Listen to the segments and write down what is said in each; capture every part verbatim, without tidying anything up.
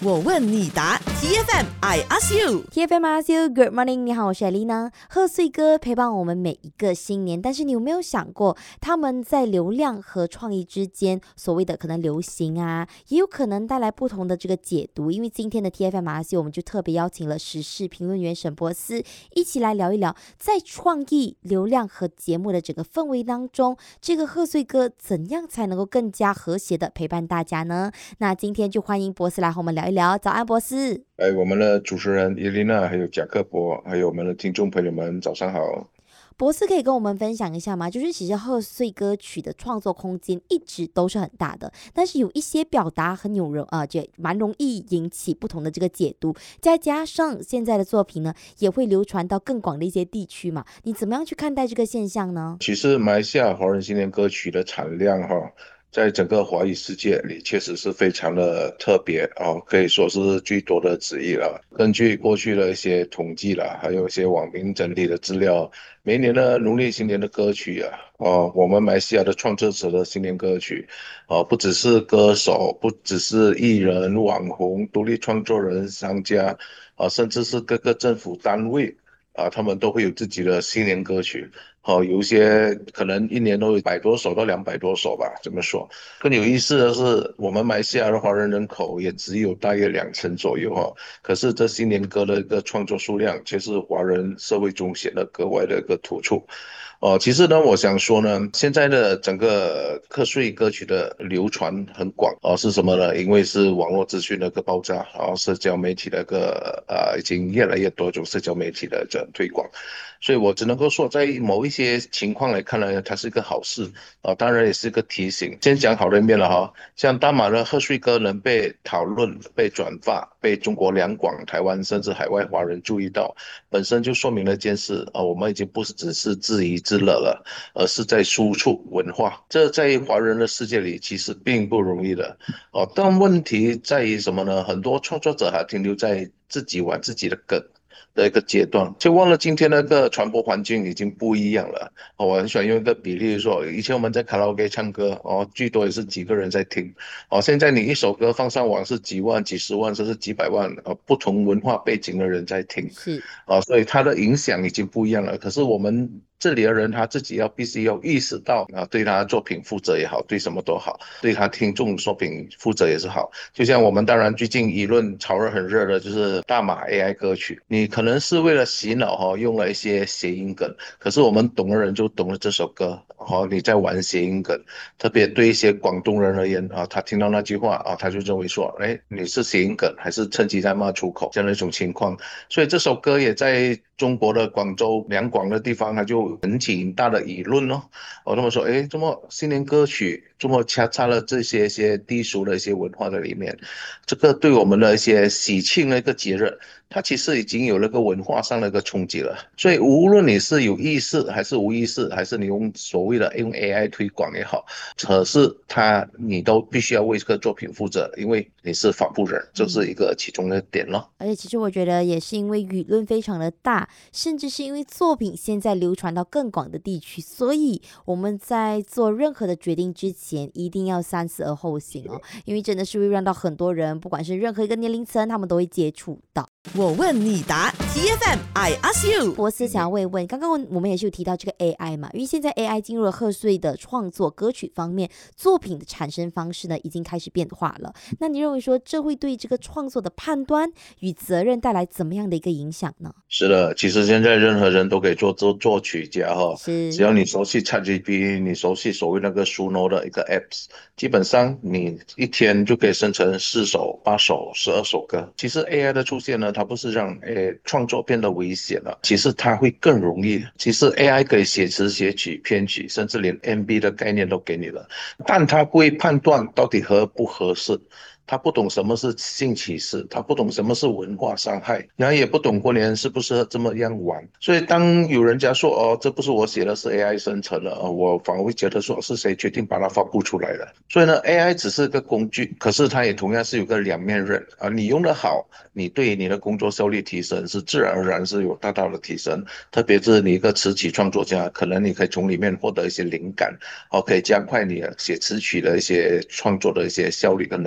我问你答 T F M I ask you T F M I ask you Good morning， 你好，我是 Elena。贺岁歌陪伴我们每一个新年，但是你有没有想过，他们在流量和创意之间，所谓的可能流行啊，也有可能带来不同的这个解读。因为今天的 T F M I ask you， 我们就特别邀请了时事评论员沈博思，一起来聊一聊，在创意、流量和节目的整个氛围当中，这个贺岁歌怎样才能够更加和谐的陪伴大家呢？那今天就欢迎博思来和我们聊一聊。早安，博思。 哎，我们的主持人伊琳娜，还有贾克伯，还有我们的听众朋友们，早上好。 博士可以跟我们分享一下吗？就是其实贺岁歌曲的创作空间一直都是很大的，但是有一些表达很有容呃，就蛮容易引起不同的这个解读，再加上现在的作品呢，也会流传到更广的一些地区嘛。你怎么样去看待这个现象呢？ 其实马来西亚华人新年歌曲的产量哈，在整个华语世界里确实是非常的特别哦，可以说是最多的之一了。根据过去的一些统计啦，还有一些网民整理的资料，每一年的农历新年的歌曲啊，哦，我们马来西亚的创作者的新年歌曲，哦，不只是歌手，不只是艺人、网红、独立创作人、商家，啊，甚至是各个政府单位。啊，他们都会有自己的新年歌曲，好、有一些可能一年都有百多首到两百多首吧，这么说。更有意思的是，我们马来西亚的华人人口也只有大约两成左右哈，可是这新年歌的一个创作数量却是华人社会中显得格外的一个突出。哦，其实呢，我想说呢，现在的整个贺岁歌曲的流传很广哦，是什么呢？因为是网络资讯的一个爆炸，然后社交媒体的一个呃，已经越来越多种社交媒体的这推广，所以我只能够说，在某一些情况来看呢，它是一个好事啊、呃，当然也是一个提醒。先讲好的一面了哈，像大马的贺岁歌能被讨论、被转发、被中国两广、台湾甚至海外华人注意到，本身就说明了一件事啊、呃，我们已经不是只是自娱自乐了，而是在输出文化。这在华人的世界里其实并不容易的哦。但问题在于什么呢？很多创作者还停留在自己玩自己的梗的一个阶段，就忘了今天那个传播环境已经不一样了。哦，我很喜欢用一个比例说，以前我们在卡拉 OK 唱歌，哦，最多也是几个人在听，哦，现在你一首歌放上网是几万、几十万，甚至几百万，呃，不同文化背景的人在听， 是， 啊，所以它的影响已经不一样了。可是我们这里的人他自己要必须要意识到啊，对他作品负责也好，对什么都好，对他听众作品负责也是好。就像我们当然最近舆论炒热很热的就是大马 A I 歌曲，你可能是为了洗脑哈、哦，用了一些谐音梗，可是我们懂的人就懂了这首歌，哦，你在玩谐音梗，特别对一些广东人而言啊，他听到那句话啊，他就认为说，哎，你是谐音梗，还是趁机在骂出口这样的一种情况。所以这首歌也在中国的广州、两广的地方，它就引起很大的舆论哦。我他们说，哎，这么新年歌曲这么掐插了这些些低俗的一些文化在里面，这个对我们的一些喜庆的一个节日，它其实已经有那个文化上的一个冲击了。所以无论你是有意识还是无意识，还是你用所谓的用 A I 推广也好，可是它你都必须要为这个作品负责，因为你是发布人，这是一个其中的点咯。 而且其实我觉得也是因为舆论非常的大，甚至是因为作品现在流传到更广的地区，所以我们在做任何的决定之前，一定要三思而后行哦，因为真的是会让到很多人，不管是任何一个年龄层，他们都会接触到。 我问你答 T F M I ask you 博士想要问一问，刚刚我们也是有提到这个 A I 嘛，因为现在 A I 进入了贺岁的创作歌曲方面，作品的产生方式呢已经开始变化了。那你认为说这会对这个创作的判断与责任带来怎么样的一个影响呢？ 是的，其实现在任何人都可以做作作曲家哈， 是， 只要你熟悉 ChatGPT，你熟悉所谓那个 Suno 的一个 apps，基本上你一天就可以生成四首、八首、十二首歌。其实 A I 的出现呢，它不是让诶创作变得危险了，其实它会更容易。其实 A I 可以写词、写曲、编曲，甚至连 M V 的概念都给你了，但它不会判断到底合不合适。他不懂什么是性歧视，他不懂什么是文化伤害，然后也不懂过年适不适合这么样玩。所以当有人家说哦，这不是我写的，是 A I 生成的，哦，我反而会觉得说是谁决定把它发布出来的。所以呢，A I 只是个工具，可是它也同样是有个两面刃啊。你用得好，你对你的工作效率提升是自然而然是有大大的提升。特别是你一个词曲创作家，可能你可以从里面获得一些灵感，哦，可以加快你写词曲的一些创作的一些效率跟能力。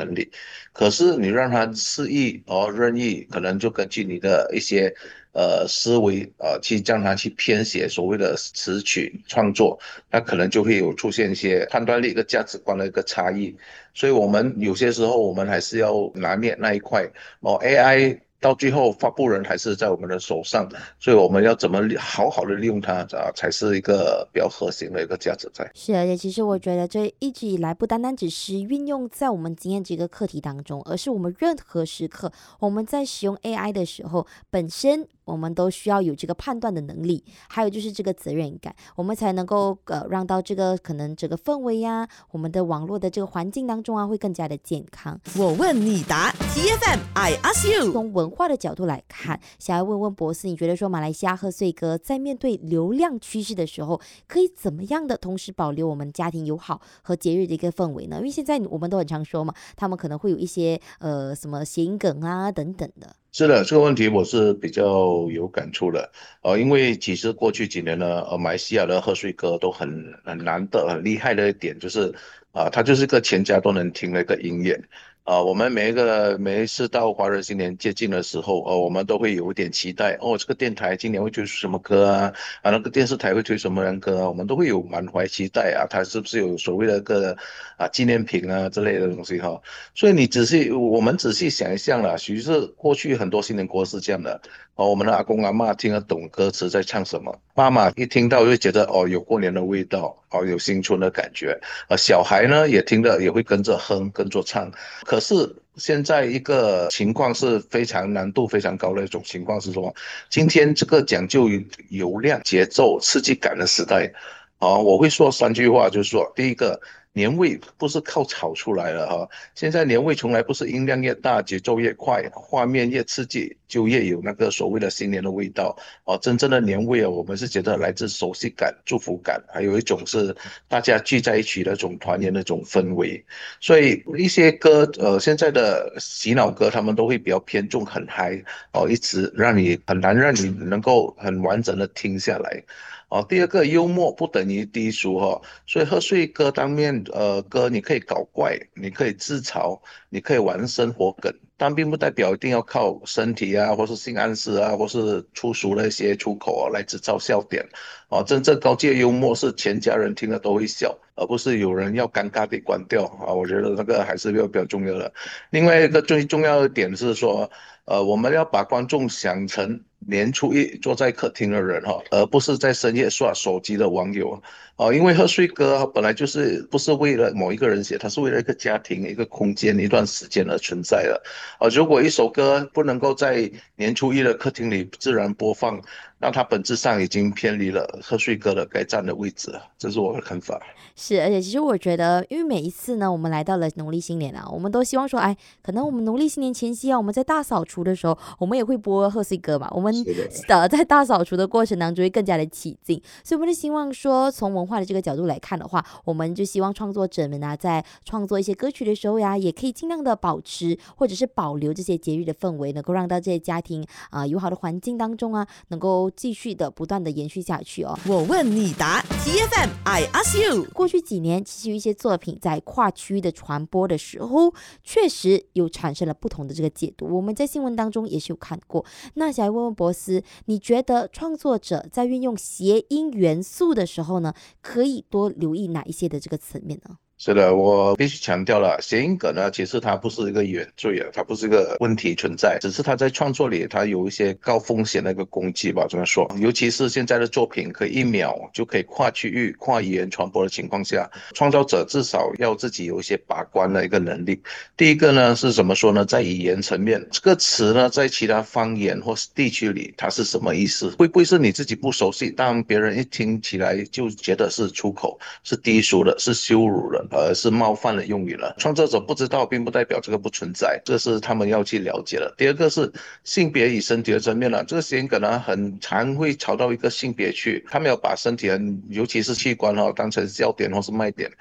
可是你让它肆意哦任意，可能就根据你的一些呃思维呃去让它去编写所谓的词曲创作，那可能就会有出现一些判断力、一个价值观的一个差异。所以我们有些时候我们还是要拿捏那一块哦，A I。到最后，发布人还是在我们的手上，所以我们要怎么好好的利用它啊，才是一个比较核心的一个价值在。 是，而且其实我觉得这一直以来不单单只是运用在我们今天这个课题当中，而是我们任何时刻我们在使用 A I 的时候，本身我们都需要有这个判断的能力，还有就是这个责任感，我们才能够呃让到这个可能这个氛围呀，我们的网络的这个环境当中啊，会更加的健康。 我问你答 ，T F M I ask you。 从文化的角度来看，想要问问博士，你觉得说马来西亚贺岁歌在面对流量趋势的时候，可以怎么样的同时保留我们家庭友好和节日的一个氛围呢？因为现在我们都很常说嘛，他们可能会有一些呃什么谐音梗啊等等的。 是的，这个问题我是比较有感触的，呃，因为其实过去几年呢，呃，马来西亚的贺岁歌都很很难得、很厉害的一点就是，啊、它就是个全家都能听的一个音乐，啊、我们每一个每一次到华人新年接近的时候，呃，我们都会有一点期待，哦，这个电台今年会推出什么歌啊？啊，那个电视台会推什么样歌啊？我们都会有满怀期待啊，它是不是有所谓的一个啊纪念品啊之类的东西哈？所以你仔细，我们仔细想一想啦，其实过去很多新年歌是这样的，哦，我们的阿公阿嬷听得懂歌词在唱什么，妈妈一听到就觉得哦有过年的味道，哦有新春的感觉，呃小孩呢也听得也会跟着哼跟着唱，可是现在一个情况是非常难度非常高的一种情况是什么？今天这个讲究流量、节奏、刺激感的时代，啊、我会说三句话，就是说，第一个，年味不是靠炒出来的哈，现在年味从来不是音量越大，节奏越快，画面越刺激，就越有那个所谓的新年的味道。哦，真正的年味啊，我们是觉得来自熟悉感、祝福感，还有一种是大家聚在一起的一种团圆的一种氛围。所以一些歌，呃，现在的洗脑歌，他们都会比较偏重很嗨，哦，一直让你很难让你能够很完整的听下来。哦，第二个幽默不等于低俗哈、哦，所以贺岁歌当面呃歌你可以搞怪，你可以自嘲，你可以玩生活梗，但并不代表一定要靠身体啊，或是性暗示啊，或是粗俗的一些出口啊来制造笑点。哦，真正高阶幽默是全家人听了都会笑，而不是有人要尴尬地关掉啊。我觉得那个还是比较比较重要的。另外一个最重要的点是说，呃，我们要把观众想成年初一坐在客厅的人哈，而不是在深夜刷手机的网友。哦，因为贺岁歌本来就是不是为了某一个人写，它是为了一个家庭、一个空间、一段时间而存在的。啊，如果一首歌不能够在年初一的客厅里自然播放，那它本质上已经偏离了贺岁歌的该占的位置了，这是我的看法。 是，而且其实我觉得，因为每一次呢，我们来到了农历新年啊，我们都希望说，哎，可能我们农历新年前夕啊，我们在大扫除的时候，我们也会播贺岁歌嘛。我们是的， 呃在大扫除的过程当中会更加的起劲，所以我们就希望说，从文化的这个角度来看的话，我们就希望创作者们啊，在创作一些歌曲的时候呀，也可以尽量的保持或者是保留这些节日的氛围，能够让到这些家庭啊、呃友好的环境当中啊，能够继续的不断的延续下去哦。 我问你答 ，T F M I ask you。 过去几年，其实有一些作品在跨区域的传播的时候，确实有产生了不同的这个解读。我们在新闻当中也是有看过。那想来问问博斯，你觉得创作者在运用谐音元素的时候呢，可以多留意哪一些的这个层面呢？ 是的，我必须强调了，谐音梗呢，其实它不是一个原罪啊，它不是一个问题存在，只是它在创作里它有一些高风险的一个攻击吧，这么说。尤其是现在的作品，可以一秒就可以跨区域、跨语言传播的情况下，创造者至少要自己有一些把关的一个能力。第一个呢是怎么说呢？在语言层面，这个词呢，在其他方言或是地区里，它是什么意思？会不会是你自己不熟悉，但别人一听起来就觉得是出口、是低俗的、是羞辱的？而是冒犯的用语了。创作者不知道，并不代表这个不存在，这是他们要去了解的。第二个是性别与身体的层面了，这个谐音梗呢，很常会朝到一个性别去，他们要把身体很，尤其是器官哈、哦，当成焦点或是卖点。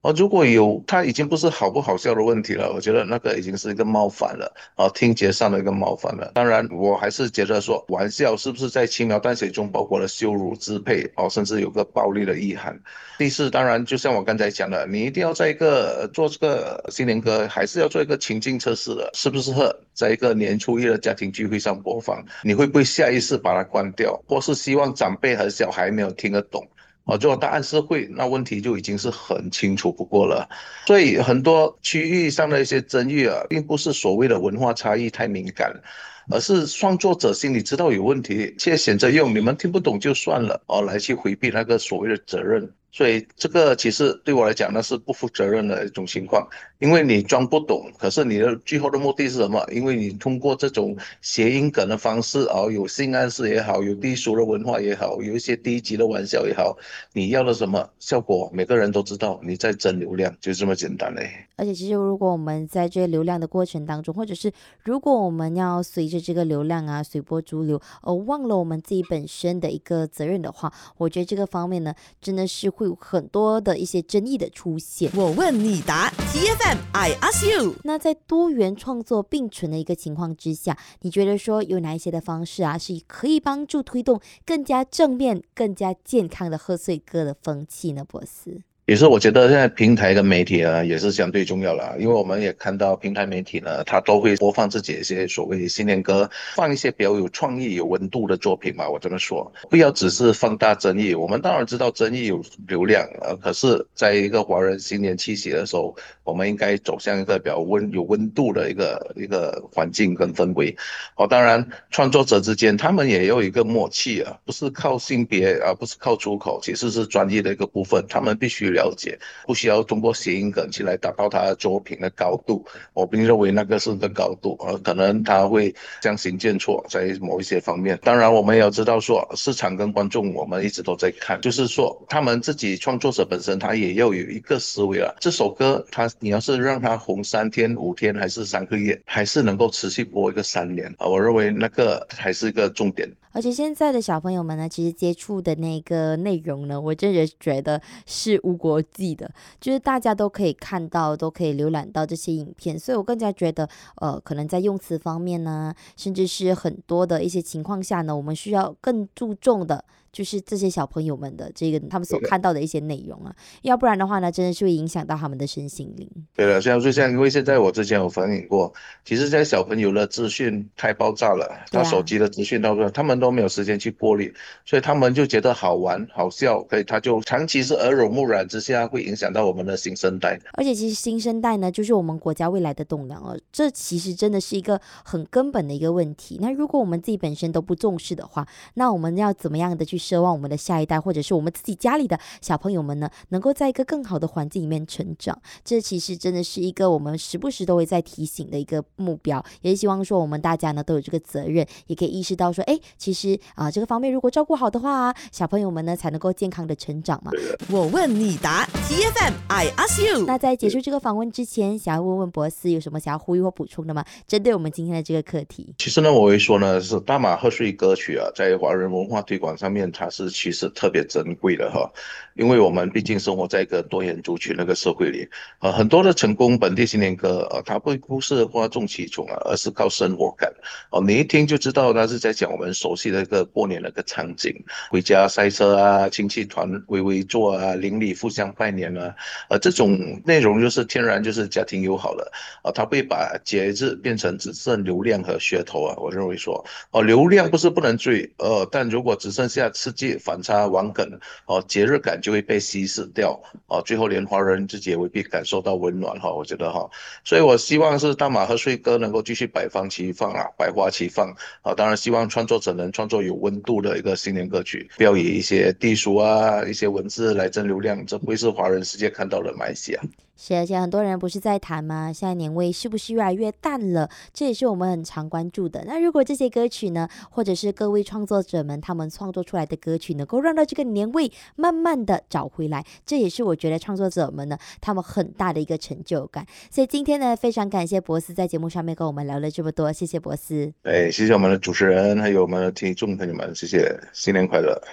哦，如果有，他已经不是好不好笑的问题了，我觉得那个已经是一个冒犯了，啊，听觉上的一个冒犯了。当然，我还是觉得说，玩笑是不是在轻描淡写中包括了羞辱、支配，哦，甚至有个暴力的意涵。第四，当然就像我刚才讲的，你一定要在一个呃做这个新年歌，还是要做一个情境测试的，适不适合在一个年初一的家庭聚会上播放？你会不会下意识把它关掉，或是希望长辈和小孩没有听得懂？哦，如果答案是会，那问题就已经是很清楚不过了。所以很多区域上的一些争议啊，并不是所谓的文化差异太敏感，而是创作者心里知道有问题，却选择用你们听不懂就算了哦来去回避那个所谓的责任。所以这个其实对我来讲，那是不负责任的一种情况，因为你装不懂，可是你的最后的目的是什么？因为你通过这种谐音梗的方式，哦，有性暗示也好，有低俗的文化也好，有一些低级的玩笑也好，你要的什么效果？每个人都知道，你在争流量，就这么简单嘞。 而且其实如果我们在这个流量的过程当中，或者是如果我们要随着这个流量啊随波逐流，而忘了我们自己本身的一个责任的话，我觉得这个方面呢，真的是会有很多的一些争议的出现。 我问你答 ，T F M I ask you。 那在多元创作并存的一个情况之下，你觉得说有哪一些的方式啊，是可以帮助推动更加正面、更加健康的贺岁歌的风气呢，博士？ 也是我觉得现在平台跟媒体呢也是相对重要了，因为我们也看到平台媒体呢，它都会播放自己一些所谓新年歌，放一些比较有创意、有温度的作品嘛。我这么说，不要只是放大争议。我们当然知道争议有流量，呃，可是在一个华人新年气息的时候，我们应该走向一个比较温、有温度的一个一个环境跟氛围。哦，当然，创作者之间他们也有一个默契啊，不是靠性别啊，不是靠出口，其实是专业的一个部分，他们必须了解，不需要通过谐音梗去来达到他的作品的高度。我并认为那个是个高度，呃，可能他会将行渐错在某一些方面。当然，我们也要知道说，市场跟观众我们一直都在看，就是说他们自己创作者本身他也要有一个思维了。这首歌他你要是让它红三天、五天还是三个月，还是能够持续播一个三年啊，我认为那个还是一个重点。 而且现在的小朋友们呢，其实接触的那个内容呢，我真的觉得是无国际的，就是大家都可以看到，都可以浏览到这些影片，所以我更加觉得，呃，可能在用词方面呢，甚至是很多的一些情况下呢，我们需要更注重的。就是这些小朋友们的这个他们所看到的一些内容啊，要不然的话呢，真的是会影响到他们的身心灵。 对了，像就像因为现在我之前有反映过，其实现在小朋友的资讯太爆炸了， 对啊， 他手机的资讯到他们都没有时间去过滤，所以他们就觉得好玩好笑，可以他就长期是耳濡目染之下，会影响到我们的新生代。 而且其实新生代呢，就是我们国家未来的栋梁哦，这其实真的是一个很根本的一个问题。那如果我们自己本身都不重视的话，那我们要怎么样的去奢望我们的下一代，或者是我们自己家里的小朋友们呢，能够在一个更好的环境里面成长？这其实真的是一个我们时不时都会在提醒的一个目标，也是希望说我们大家呢都有这个责任，也可以意识到说，哎，其实啊、呃、这个方面如果照顾好的话，小朋友们呢才能够健康的成长嘛。 我问你答 ，T F M I ask you。 那在结束这个访问之前，想要问问博士有什么想要呼吁或补充的吗？针对我们今天的这个课题。 其实呢，我会说呢，是大马贺岁歌曲啊，在华人文化推广上面，它是其实特别珍贵的哈，因为我们毕竟生活在一个多元族群那个社会里，呃，很多的成功本地新年歌，呃，它不不是哗众取宠啊，而是靠生活感，哦，你一听就知道它是在讲我们熟悉的一个过年的一个场景，回家赛车啊，亲戚团围围坐啊，邻里互相拜年啊，呃，这种内容就是天然就是家庭友好的，啊、呃，它会把节日变成只剩流量和噱头啊，我认为说，哦、呃，流量不是不能追，呃，但如果只剩下刺激、反差、玩梗，哦、呃，节日感就会被稀释掉，哦、呃，最后连华人自己也未必感受到温暖哈，我觉得哈，所以我希望是大马贺岁歌能够继续百花齐放啊，百花齐放啊，当然希望创作者能创作有温度的一个新年歌曲，不要以一些低俗啊、一些文字来争流量，这不会是华人世界看到的马来西亚。 是，而且很多人不是在谈吗？现在年味是不是越来越淡了？这也是我们很常关注的。那如果这些歌曲呢，或者是各位创作者们他们创作出来的歌曲，能够让到这个年味慢慢的找回来，这也是我觉得创作者们呢他们很大的一个成就感。所以今天呢，非常感谢博士在节目上面跟我们聊了这么多，谢谢博士。 哎，谢谢我们的主持人，还有我们的听众朋友们，谢谢，新年快乐。